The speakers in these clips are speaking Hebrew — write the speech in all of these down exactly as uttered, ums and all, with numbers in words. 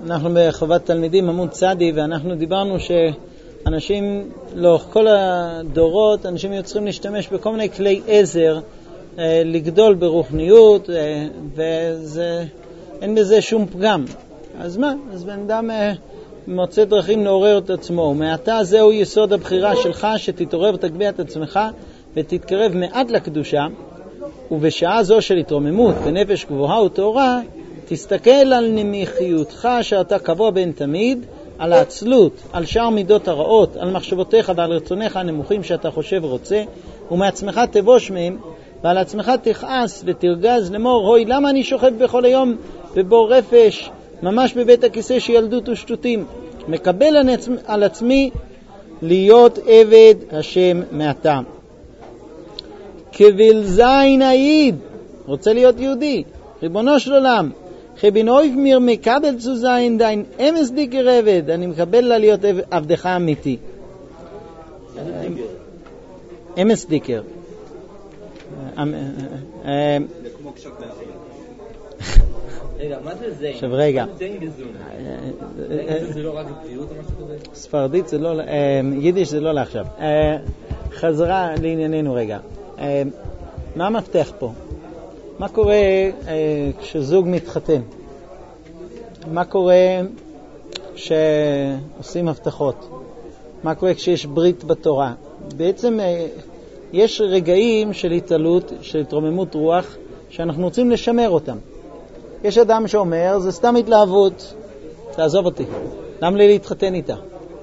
אנחנו בחובת תלמידים עמוד צדי, ואנחנו דיברנו שאנשים, לאורך כל הדורות, אנשים יוצרים להשתמש בכל מיני כלי עזר אה, לגדול ברוחניות, אה, ואין בזה שום פגם. אז מה? אז בן אדם אה, מוצא דרכים לעורר את עצמו. ומעתה זהו יסוד הבחירה שלך, שתתעורר ותגביה את עצמך ותתקרב מעט לקדושה, ובשעה זו של התרוממות בנפש גבוהה וטהורה, תסתכל על נמיכיותך שאתה קבוע בין תמיד, על העצלות, על שאר מידות הרעות, על מחשבותיך ועל רצוניך הנמוכים שאתה חושב ורוצה, ומעצמך תבוש מהם, ועל עצמך תכעס ותרגז לאמור, הוי, למה אני שוכב בכל היום בבור רפש, ממש בבית הכיסא שילדות ושטותים? מקבל על עצמי להיות עבד השם מעתה. כביל זין העיד, רוצה להיות יהודי, ריבונו של עולם, חבין אויב מיר מקבל צו זין דיין אמס דיקר עבד, אני מקבל לה להיות עבדך אמיתי. אמס דיקר. זה כמו קשוק לאחרים. רגע, מה זה זין? עכשיו רגע. זין גזון. זה לא רק גזירות או משהו כזה? ספרדית זה לא, יידיש זה לא לעכשיו. חזרה לענייננו רגע. מה המפתח פה? מה קורה כשזוג מתחתן? מה קורה כשעושים הבטחות? מה קורה כשיש ברית בתורה? בעצם יש רגעים של התעלות, של התרוממות רוח, שאנחנו רוצים לשמר אותם. יש אדם שאומר, זה סתם התלהבות, תעזוב אותי, למה לי להתחתן איתה?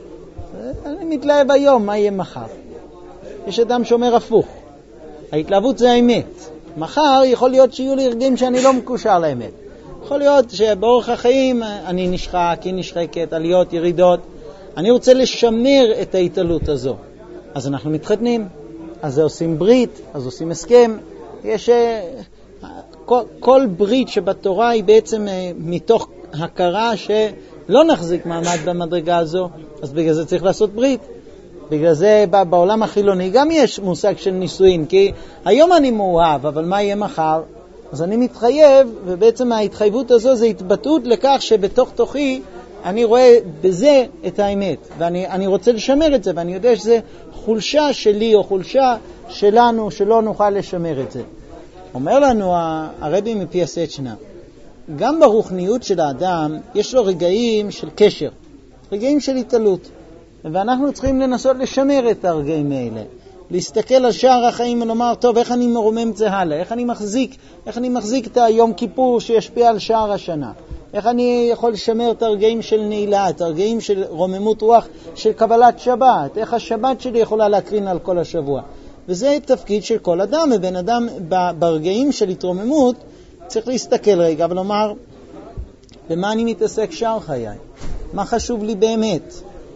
אני מתלהב היום, מה יהיה מחר? יש אדם שאומר הפוך, ההתלהבות זה האמת. מחר יכול להיות שיהיו לי רגעים שאני לא מקושר לאמת. יכול להיות שבאורח החיים אני נשחק, היא נשחקת, עליות, ירידות. אני רוצה לשמר את ההתעלות הזו. אז אנחנו מתחתנים, אז עושים ברית, אז עושים הסכם. יש כל, כל ברית שבתורה היא בעצם מתוך הכרה שלא נחזיק מעמד במדרגה הזו, אז בגלל זה צריך לעשות ברית. בגלל זה בעולם החילוני גם יש מושג של נישואין, כי היום אני מאוהב, אבל מה יהיה מחר? אז אני מתחייב, ובעצם ההתחייבות הזו זה התבטאות לכך שבתוך תוכי אני רואה בזה את האמת, ואני אני רוצה לשמר את זה, ואני יודע שזה חולשה שלי או חולשה שלנו שלא נוכל לשמר את זה. אומר לנו הרבי מפיאסצ'נה, גם ברוחניות של האדם יש לו רגעים של קשר, רגעים של התעלות. ואנחנו צריכים לנסות לשמר את הרגעים האלה, להסתכל על שאר החיים ולומר, טוב, איך אני מרומם את זה הלאה, איך אני מחזיק, איך אני מחזיק את היום כיפור שישפיע על שאר השנה, איך אני יכול לשמר את הרגעים של נעילה, את הרגעים של רוממות רוח, של קבלת שבת, איך השבת שלי יכולה להקרין על כל השבוע. וזה תפקיד של כל אדם, ובן אדם ברגעים של התרוממות צריך להסתכל רגע ולומר, במה אני מתעסק שאר חיי? מה חשוב לי באמת?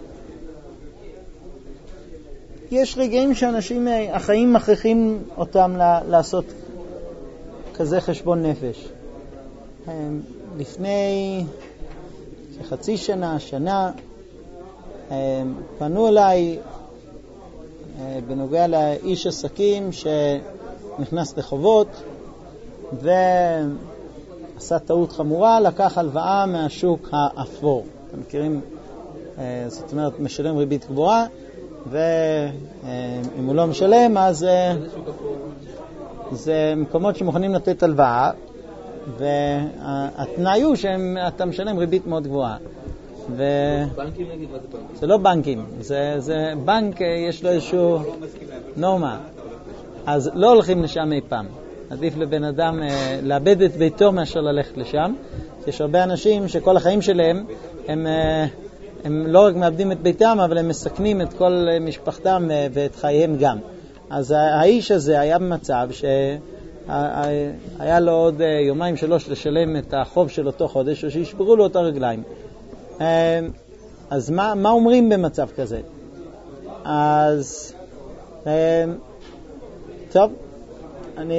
יש רגעים שאנשים, החיים מכריחים אותם לעשות כזה חשבון נפש. לפני חצי שנה, שנה, פנו אליי בנוגע לאיש עסקים שנכנס לחובות ועשה טעות חמורה, לקח הלוואה מהשוק האפור. אתם מכירים, זאת אומרת, משלם ריבית גבוהה, ואם הוא לא משלם, אז זה מקומות שמוכנים לתת הלוואה, והתנאי הוא שאתה משלם ריבית מאוד גבוהה. בנקים נגיד, מה זה בנקים? זה לא בנקים, זה בנק, יש לו איזשהו נורמה. אז לא הולכים לשם אי פעם. עדיף לבן אדם לאבד את ביתו מאשר ללכת לשם. יש הרבה אנשים שכל החיים שלהם הם... הם לא רק מאבדים את ביתם, אבל הם מסכנים את כל משפחתם ואת חייהם גם. אז האיש הזה היה במצב שהיה לו עוד יומיים שלוש לשלם את החוב של אותו חודש, או שישברו לו את הרגליים. אז מה, מה אומרים במצב כזה? אז טוב, אני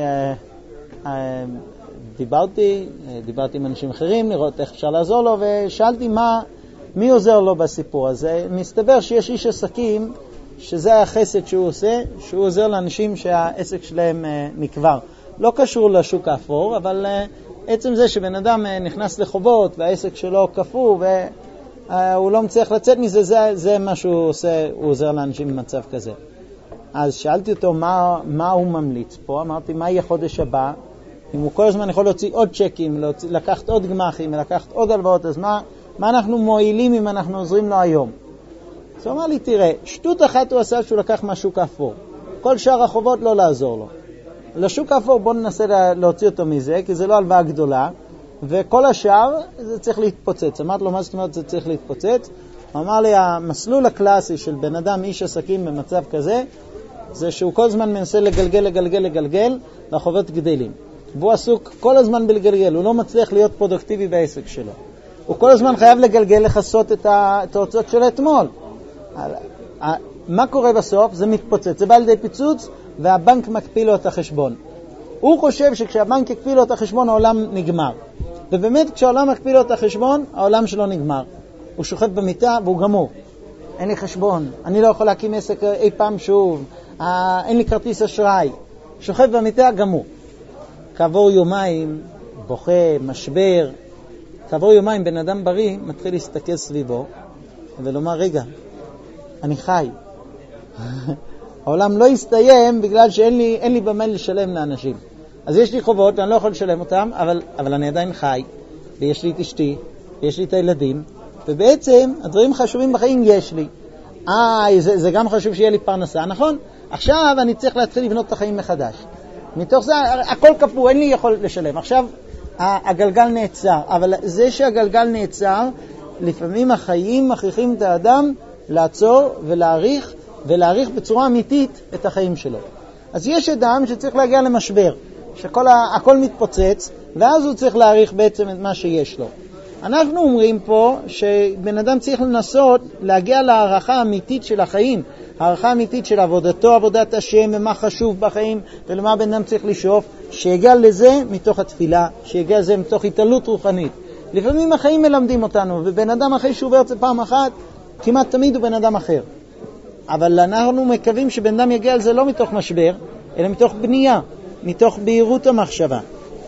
דיברתי, דיברתי עם אנשים אחרים, לראות איך אפשר לעזור לו, ושאלתי מה... מי עוזר לו בסיפור הזה? מסתבר שיש איש עסקים שזה החסד שהוא עושה, שהוא עוזר לאנשים שהעסק שלהם נקבר. לא קשור לשוק האפור, אבל עצם זה שבן אדם נכנס לחובות והעסק שלו קפוא והוא לא מצליח לצאת מזה, זה, זה מה שהוא עושה, הוא עוזר לאנשים במצב כזה. אז שאלתי אותו מה, מה הוא ממליץ פה, אמרתי מה יהיה חודש הבא, אם הוא כל הזמן יכול להוציא עוד צ'קים, להוציא, לקחת עוד גמחים, לקחת עוד הלוואות, אז מה, מה אנחנו מועילים אם אנחנו עוזרים לו היום? אז הוא אמר לי, תראה, שטות אחת הוא עשה שהוא לקח מהשוק האפור. כל שאר החובות לא לעזור לו. לשוק האפור בוא ננסה להוציא אותו מזה, כי זה לא הלוואה גדולה, וכל השאר זה צריך להתפוצץ. אמרת לו, מה זאת אומרת זה צריך להתפוצץ? הוא אמר לי, המסלול הקלאסי של בן אדם, איש עסקים במצב כזה, זה שהוא כל הזמן מנסה לגלגל, לגלגל, לגלגל, והחובות גדלים. והוא עסוק כל הזמן בלגלגל, הוא לא מצליח להיות פרודוקטיבי בעסק שלו. הוא כל הזמן חייב לגלגל, לחסות את ההוצאות שלו אתמול. מה קורה בסוף? זה מתפוצץ, זה בא לידי פיצוץ, והבנק מקפיא לו את החשבון. הוא חושב שכשהבנק יקפיא לו את החשבון, העולם נגמר. ובאמת, כשהעולם מקפיא לו את החשבון, העולם שלו נגמר. הוא שוכב במיטה והוא גמור. אין לי חשבון, אני לא יכול להקים עסק אי פעם שוב, אין לי כרטיס אשראי. שוכב במיטה, גמור. כעבור יומיים, בוכה, משבר. כעבור יומיים, בן אדם בריא מתחיל להסתכל סביבו, ולומר, רגע, אני חי. העולם לא יסתיים בגלל שאין לי, אין לי במה לשלם לאנשים. אז יש לי חובות, אני לא יכול לשלם אותם, אבל, אבל אני עדיין חי, ויש לי את אשתי, ויש לי את הילדים, ובעצם הדברים חשובים בחיים יש לי. אה, זה, זה גם חשוב שיהיה לי פרנסה, נכון? עכשיו אני צריך להתחיל לבנות את החיים מחדש. מתוך זה, הכל כפו, אין לי יכול לשלם. עכשיו הגלגל נעצר, אבל זה שהגלגל נעצר, לפעמים החיים מכריחים את האדם לעצור ולהעריך, ולהעריך בצורה אמיתית את החיים שלו. אז יש אדם שצריך להגיע למשבר, שהכל מתפוצץ, ואז הוא צריך להעריך בעצם את מה שיש לו. אנחנו אומרים פה שבן אדם צריך לנסות להגיע להערכה האמיתית של החיים, הערכה האמיתית של עבודתו, עבודת השם, ומה חשוב בחיים, ולמה בן אדם צריך לשאוף, שיגיע לזה מתוך התפילה, שיגיע לזה מתוך התעלות רוחנית. לפעמים החיים מלמדים אותנו, ובן אדם אחרי שהוא עובר את זה פעם אחת, כמעט תמיד הוא בן אדם אחר. אבל אנחנו מקווים שבן אדם יגיע על זה לא מתוך משבר, אלא מתוך בנייה, מתוך בהירות המחשבה.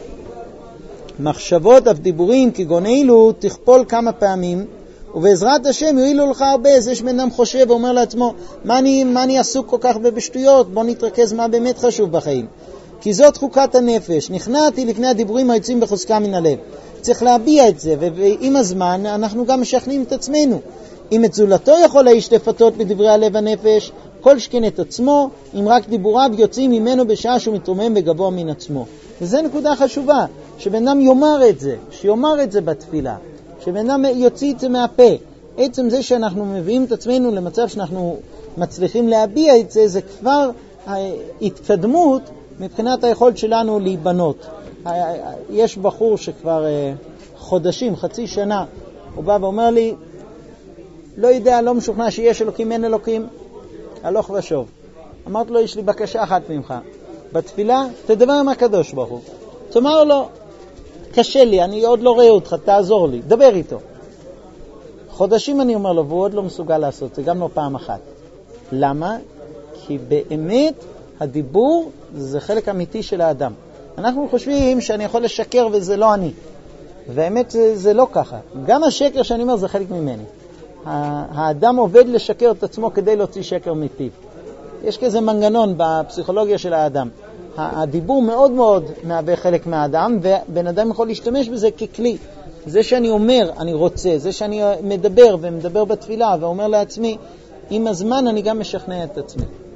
מחשבות אף דיבורים כגון אילו תכפול כמה פעמים, ובעזרת השם יועילו לך הרבה. זה שבן אדם חושב ואומר לעצמו, מה אני, מה אני עסוק כל כך בשטויות? בוא נתרכז מה באמת חשוב בחיים. כי זאת חוקת הנפש, נכנעתי לפני הדיבורים היוצאים בחוזקה מן הלב. צריך להביע את זה, ועם הזמן אנחנו גם משכנעים את עצמנו. אם את זולתו יכול האיש לפתות בדברי הלב הנפש, כל שכן את עצמו, אם רק דיבוריו יוצאים ממנו בשעה שהוא מתרומם וגבוה מן עצמו. וזו נקודה חשובה, שבן אדם יאמר את זה, שיאמר את זה בתפילה, שבן אדם יוציא את זה מהפה. עצם זה שאנחנו מביאים את עצמנו למצב שאנחנו מצליחים להביע את זה, זה כבר התקדמות מבחינת היכולת שלנו להיבנות. יש בחור שכבר חודשים, חצי שנה, הוא בא ואומר לי, לא יודע, לא משוכנע שיש אלוקים, אין אלוקים, הלוך ושוב. אמרת לו, יש לי בקשה אחת ממך. בתפילה, תדבר עם הקדוש ברוך הוא. תאמר לו, קשה לי, אני עוד לא רואה אותך, תעזור לי, דבר איתו. חודשים אני אומר לו, והוא עוד לא מסוגל לעשות, זה גם לא פעם אחת. למה? כי באמת הדיבור זה חלק אמיתי של האדם. אנחנו חושבים שאני יכול לשקר וזה לא אני. והאמת זה, זה לא ככה. גם השקר שאני אומר זה חלק ממני. האדם עובד לשקר את עצמו כדי להוציא שקר מפיו. יש כזה מנגנון בפסיכולוגיה של האדם. הדיבור מאוד מאוד מהווה חלק מהאדם, ובן אדם יכול להשתמש בזה ככלי. זה שאני אומר, אני רוצה, זה שאני מדבר ומדבר בתפילה ואומר לעצמי, עם הזמן אני גם משכנע את עצמי.